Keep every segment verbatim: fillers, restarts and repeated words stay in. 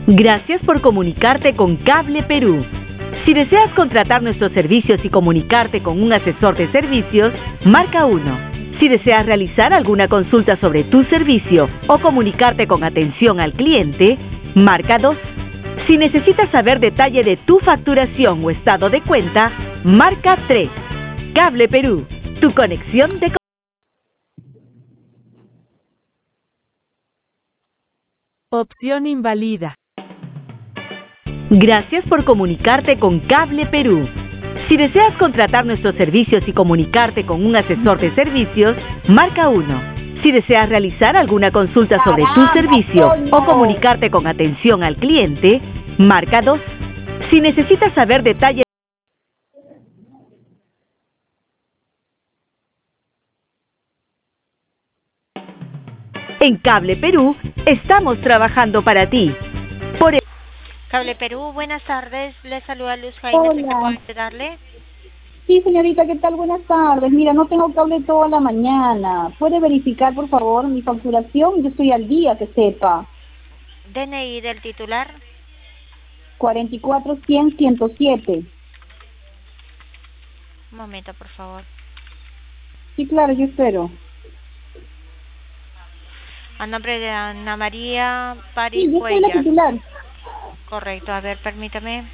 Gracias por comunicarte con Cable Perú. Si deseas contratar nuestros servicios y comunicarte con un asesor de servicios, marca uno. Si deseas realizar alguna consulta sobre tu servicio o comunicarte con atención al cliente, marca dos. Si necesitas saber detalle de tu facturación o estado de cuenta, marca tres. Cable Perú, tu conexión de... Opción invalida. Gracias por comunicarte con Cable Perú. Si deseas contratar nuestros servicios y comunicarte con un asesor de servicios, marca uno. Si deseas realizar alguna consulta sobre tu servicio o comunicarte con atención al cliente, marca dos. Si necesitas saber detalles... En Cable Perú, estamos trabajando para ti. Por... Cable Perú, buenas tardes. Le saluda Luz Jaime. ¿En qué puedo ayudarle? Sí, señorita, ¿qué tal? Buenas tardes. Mira, no tengo cable toda la mañana. ¿Puede verificar, por favor, mi facturación? Yo estoy al día, que sepa. D N I del titular. cuarenta y cuatro, cien, ciento siete. Un momento, por favor. Sí, claro, yo espero. A nombre de Ana María París Sí, yo soy la titular. Correcto, a ver, permítame.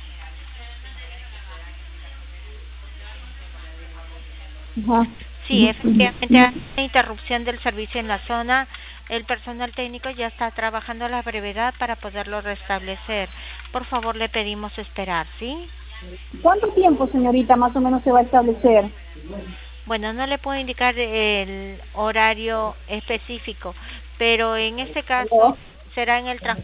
Ajá. Sí, efectivamente hay una interrupción del servicio en la zona. El personal técnico ya está trabajando a la brevedad para poderlo restablecer. Por favor, le pedimos esperar, ¿sí? ¿Cuánto tiempo, señorita, más o menos se va a establecer? Bueno, no le puedo indicar el horario específico, pero en este caso será en el transcurso